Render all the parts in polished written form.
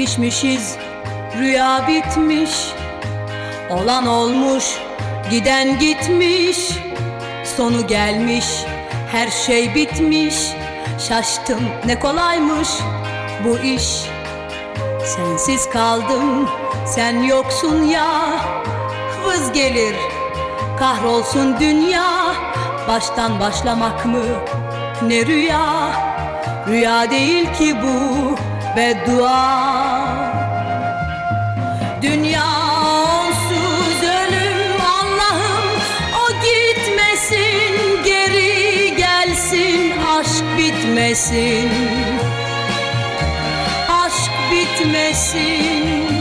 Yetişmişiz, rüya bitmiş. Olan olmuş, giden gitmiş. Sonu gelmiş, her şey bitmiş. Şaştım, ne kolaymış bu iş. Sensiz kaldım, sen yoksun ya. Vız gelir, kahrolsun dünya. Baştan başlamak mı ne rüya? Rüya değil ki bu, beddua. Dünya onsuz ölüm, Allah'ım o gitmesin, geri gelsin, aşk bitmesin, aşk bitmesin.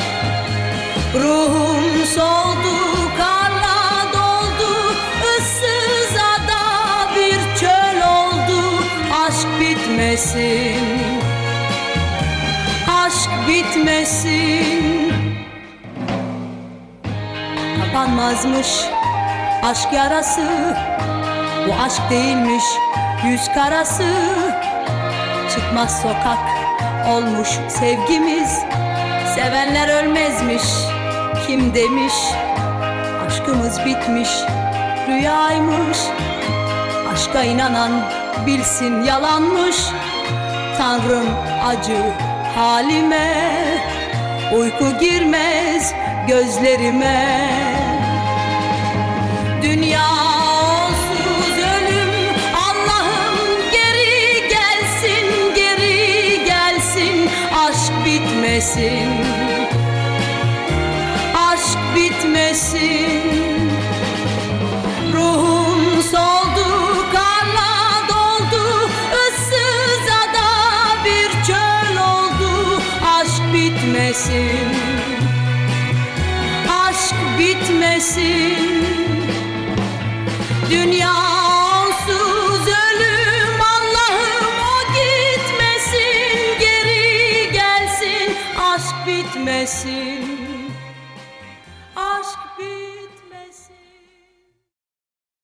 Ruhum soldu, karla doldu, ıssız ada bir çöl oldu. Aşk bitmesin, aşk bitmesin. Kapanmazmış aşk yarası, bu aşk değilmiş yüz karası. Çıkmaz sokak olmuş sevgimiz, sevenler ölmezmiş kim demiş. Aşkımız bitmiş, rüyaymış. Aşka inanan bilsin yalanmış. Tanrım acı halime, uyku girmez gözlerime. Dünya onsuz ölüm, Allah'ım geri gelsin, geri gelsin. Aşk bitmesin, aşk bitmesin. Ruhum soldu, karla doldu, ıssız ada bir çöl oldu. Aşk bitmesin, aşk bitmesin. Dünya onsuz ölüm, Allah'ım o gitmesin, geri gelsin, aşk bitmesin.